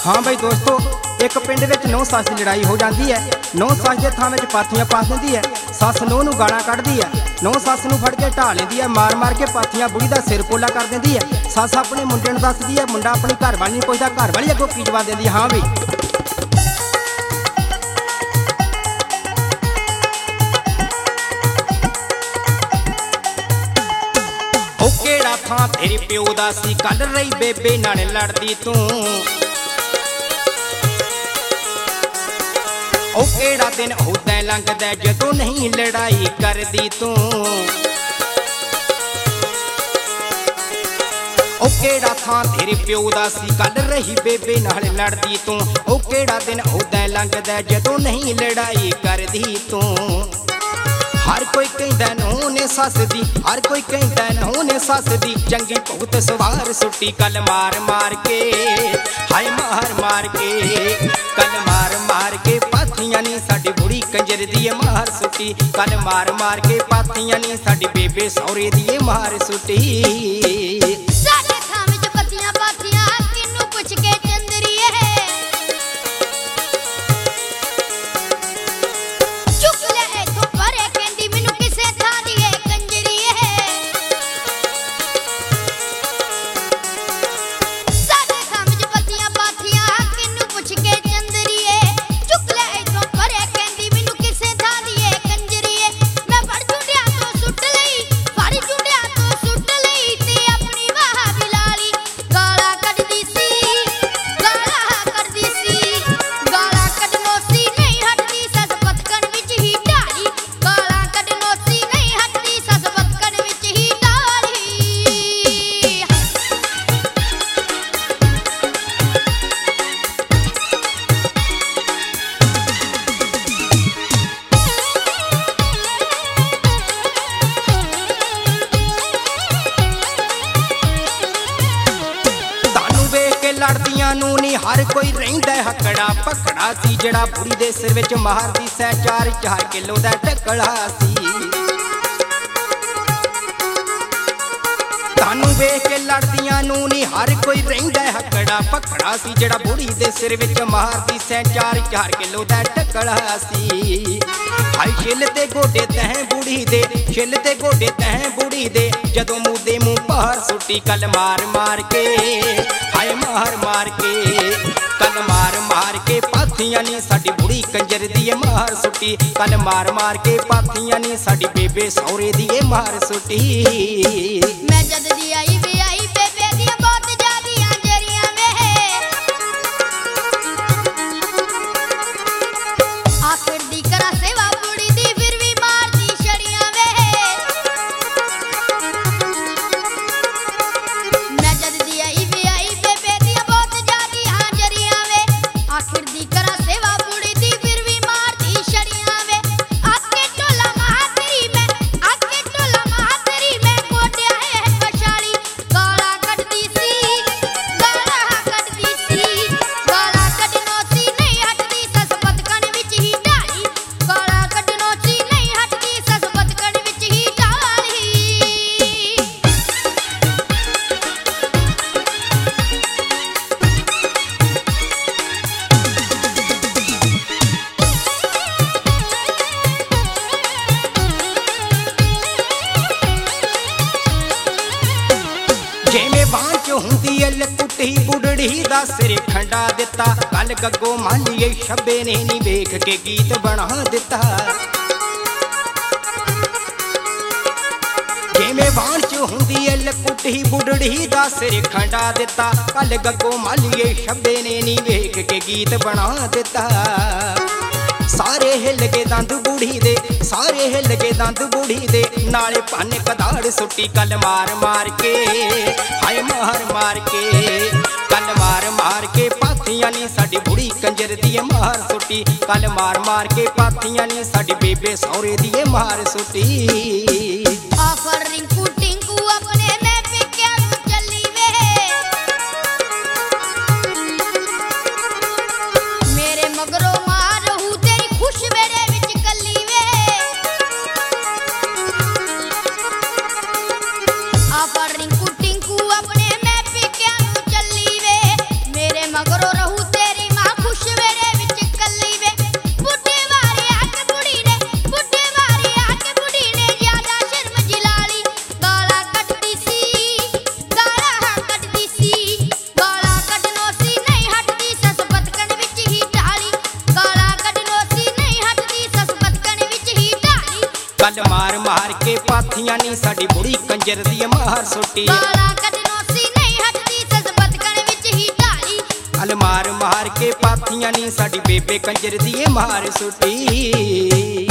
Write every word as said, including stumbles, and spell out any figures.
हाँ बई दोस्तों, एक पिंड विच नौ सस की लड़ाई हो जाती है। नौ सस के थां विच पाथियां पा देंदी है। सस नूह नूं गालां कढदी है। नौ सस नूं फड़ के ढा लैंदी है। मार मार के पाथियां बुढ़ी दा सिर पोला कर देंदी है। सस अपने मुंडे नूं दसदी है, मुंडा अपनी घरवाली नूं पुछदा, घरवाली अगों की जवाब देंदी है, हाँ बई केड़ा थां तेरे प्यो दा सी, कल रही बेबे नाल लड़दी तू। ओ केड़ा दिन होदा लंघदा जदों नहीं लड़ाई करदी तू। ओ केड़ा थां तेरे प्यो दा सी, कल रही बेबे नाल लड़दी तू। ओ केड़ा दिन होदा लंघदा जदों नहीं लड़ाई करदी तू। हर कोई कहंदा नूह ने सस दी, हर कोई कहंदा नूह ने सस दी चंगी भूत सवार सुट्टी। कल मार मार के हाय मार मार के, कल मार मार के पाथियां नी साडी बुढ़ी कंजर दी मार सुट्टी। कल मार मार के पाथियां नी साडी बेबे सौरे दी मार सुट्टी। साडे थां विच पत्तियां पाथियां किन्नू पुछ के चंदरीए, चुक ले इथों परे कहंदी मैनू किसे थां दी ए कंजरीए। साडे थां विच पत्तियां पाथियां किन्नू पुछ के चंदरीए, चुक ले इथों परे कहंदी मैनू किसे थां दी ए कंजरीए। मैं फड़ जुंडिया तो सुट लई, फड़ जुंडिया तो सुट लई ते अपनी वाह बिलाली गाला कढदी सी, गाला कढदी सी, गाला कढनो सी नहीं हटदी सस पतकन विच ही ढाली। गाला कढनो सी नहीं हटदी सस पतकन विच ही ढाली। तानू वेख के लड़दियां नूं नी हर कोई रहिंदा हकड़ा पकड़ा सी, जड़ा बुढ़ी दे सिर विच मारदी सै चार चार किलो दा टकड़ा सी। तानू वेख के लड़दियां नूं नी हर कोई रहिंदा हकड़ा पकड़ा सी, जड़ा बुढ़ी दे सिर विच मारदी सै चार चार किलो दा टकड़ा सी। हाय छिल ते गोडे तह बुढ़ी दे, छिल ते गोडे तह बुढ़ी दे जदों मूंह दे मूंह बाहर सुट्टी। कल मार मार के हाय मार मार के, कल मार मार के पाथियां नी साडी बुढ़ी कंजर दी मार सुट्टी। कल मार मार के पाथियां नी साडी बेबे सौरे दी मार सुट्टी। मैं जद दी आई वे आई बेबे दी बहुत जादियां जरियां वे, आखिर दी करा सेवा बुढ़ी दी फिर भी मार दी छड़ियां वे। मैं जद दी आई वे आई बेबे दी बहुत जादियां जरियां वे, आखिर दी करा सेवा बुढ़ी दी फिर भी मार दी छड़ियां वे। आके टोला महातरी में, आके टोला महातरी में गोड्या है पछाड़ी। गाला कढदी सी, गाला कढदी सी, गाला कढनो सी नहीं हटदी सस पतकन विच ही ढाली। गाला कढनो सी नहीं हटदी सस पतकन विच ही ढाली। जिवें बांह च हुंदी ऐ लकुटी बुढ़ड़ी दा सिर खंडा दिता। कल गग्गो मालिए छब्बे ने नी वेख के गीत बना दिता। जिवें बांह च हुंदी ऐ लकुटी बुढ़ड़ी दा सिर खंडा दिता। कल गग्गो मालिए छब्बे ने नी वेख के गीत बना दिता। सारे हिल के दंद बूढ़ी दे, सारे हिल के दंद बूढ़ी दे नाले भन कदाड़ सुट्टी। कल मार मार के हाय मार मार के, कल मार मार के पाथियां नी साडी बुढ़ी कंजर दी मार सुट्टी। कल मार मार के पाथियां नी साडी बेबे सौरे दी मार सुट्टी। आफर रिंकू टिंकू अपने में पिक्या नू चली वे, मेरे मगरों मार हूं तेरी खुश मेरे विच कली वे। आफर रिंकू टिंकू अपने में पिक्या नू चली वे, मेरे मगरों रहू ते ਪਾਥੀਆਂ ਨੀ ਸਾਡੀ ਬੁੜੀ ਕੰਜਰ ਦੀ ਮਾਰ ਸੁੱਟੀ ਗਾਲਾਂ ਕੱਢਣੋਂ ਸੀ ਨਹੀਂ ਹਟਦੀ ਸੱਸ ਬਦਕਣ ਵਿੱਚ ਹੀ ਢਾਲੀ ਅਲ ਮਾਰ ਮਾਰ ਕੇ ਪਾਥੀਆਂ ਨੀ ਸਾਡੀ ਬੇਬੇ ਕੰਜਰ ਦੀ ਮਾਰ ਸੁੱਟੀ।